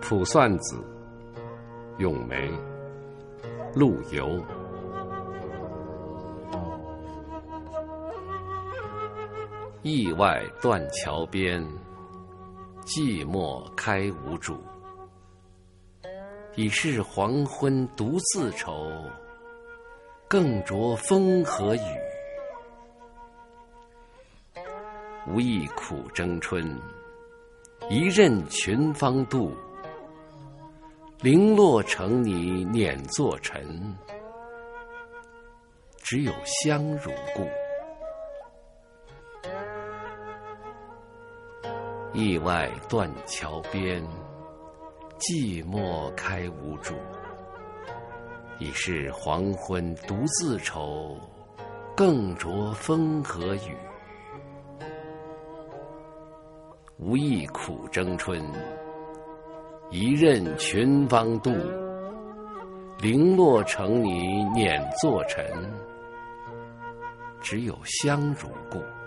卜算子、咏梅、陆游。驿外断桥边，寂寞开无主。已是黄昏独自愁，更着风和雨。无意苦争春，一任群芳妒。零落成泥碾作尘，只有香如故。驿外断桥边，寂寞开无主。已是黄昏独自愁，更着风和雨。无意苦争春，一任群芳妒。零落成泥碾作尘，只有香如故。